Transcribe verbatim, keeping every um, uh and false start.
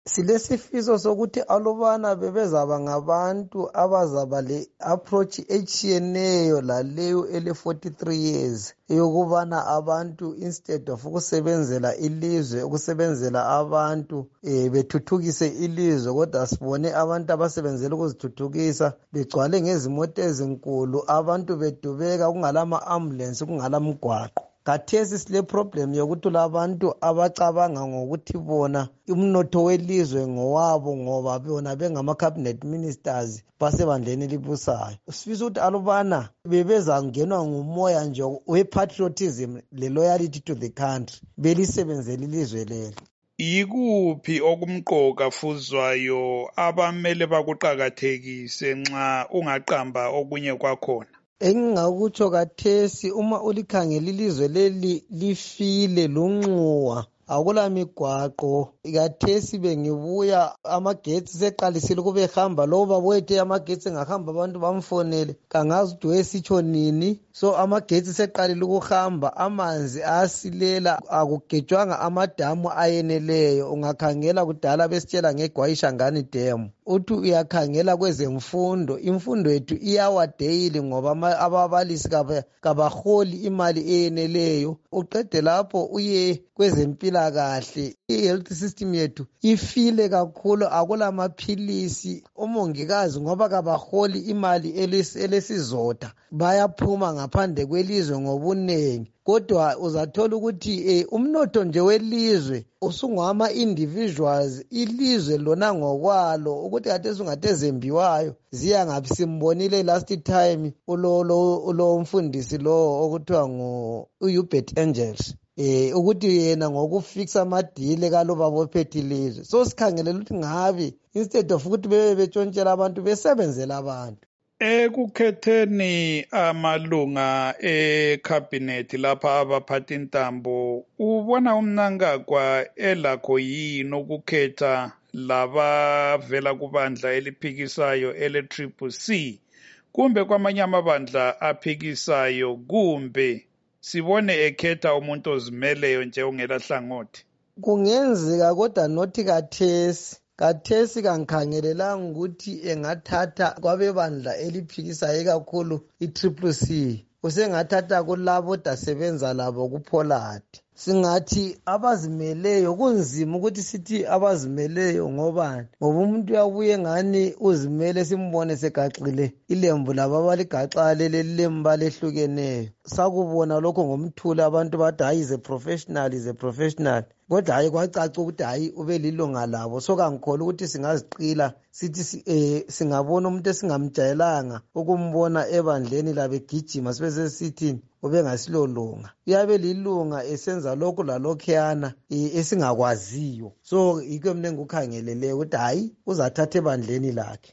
Silesifiso sokuthi alubana bebezaba ngabantu abazaba le approach etshiyeneyo laleyo ele forty-three years eyokubana abantu instead of ukusebenzela ilizwe ukusebenzela abantu eh, bethuthukise ilizwe kodwa sibone abantu abasebenzela ukuzithuthukisa begcwale ngezimota ezinkulu abantu bedubeka kungalama ambulance kungalamgwaqo. Khathesi sile problem yokuthi labantu abacabanga ngokuthi bona umnotho welizwe ngowabo ngoba bona bengama cabinet ministers basebandleni libusayo. Sifisa ukuthi alubana bebezangenwa ngumoya nje we patriotism le loyalty to the country belisebenzele ilizwe lelo. Yikuphi okumqoka fuzwayo abamele bakuqakathekise nxa ungaqamba okunye kwakhona? Engingakutsho kathesi uma ulikhangela ilizwe leli lifile lunxuwa akula migwaqo kathesi bengibuya amagetsi seqalisile kube hamba loba boyethe amagetsi engahamba abantu bamfonele kangazi ukuthi wesitsho nini. So amagetsi seqalile ukuhamba amanzi asilela akugejwanga amadamu ayeneleyo ungakhangela kudala besitshela ngeGwayishangani Dam uthi uyakhangela kwezemfundo imfundo yethu iyawa daily ngoba ababalisi kabaholi imali eyeneleyo uqede lapho uye kwezempilakahle i-health system yethu ifile kakhulu akula maphilisi omongikazi ngoba kabaholi imali elesizotha bayaphuma ngaphandle kwelizwe ngobunengi kodwa uzathola ukuthi eh, umnotho nje welizwe usungama individuals ilizwe lona ngokwalo ukuthi kade sungathe zembiwayo ziya ngapi simbonile last time ulo lo, lo mfundisi lo okuthiwa ngo uHubert Angels eh ukuthi yena ngokufixa amadile kaloba bophethe ilizwe so sikhangelela ukuthi ngabe instead of ukuthi bebe betshontshela abantu besebenzela abantu. Ekukhetheni amalunga ecabinet lapha abaphatha intambo ubona uMnangagwa elakho yini ukukhetha labavela kubandla eliphikisayo ele Triple C kumbe kwamanye amabandla aphikisayo kumbe sibone ekhetha umuntu ozimeleyo nje ungela hlangothi? Kungenzeka kodwa nothi kathesi kathesi kangikhangelelanga ukuthi engathatha kwabebandla eliphikisayo kakhulu i-Triple C usengathatha kulabo dasebenza labo kuPollard. Singathi abazimeleyo kunzima ukuthi sithi abazimeleyo ngobani ngoba umuntu uyabuye ngani uzimele simbone segaxile ilembu labo abaligaxa lelemba lehlukeneyo sakubona lokho ngomthula abantu bathi hayi is a professional is a professional kodwa hayi kwacaca ukuthi hayi ube lilunga labo so kangikholwa ukuthi singaziqila sithi eh, singabona umuntu esingamjayelanga ukumbona ebandleni labegijima sibe sithini ubengasilolunga uyabe lilunga esenza lokhu lalokhuyana esingakwaziyo so yikho mina ngikukhangelele ukuthi hayi uzathatha ebandleni lakhe.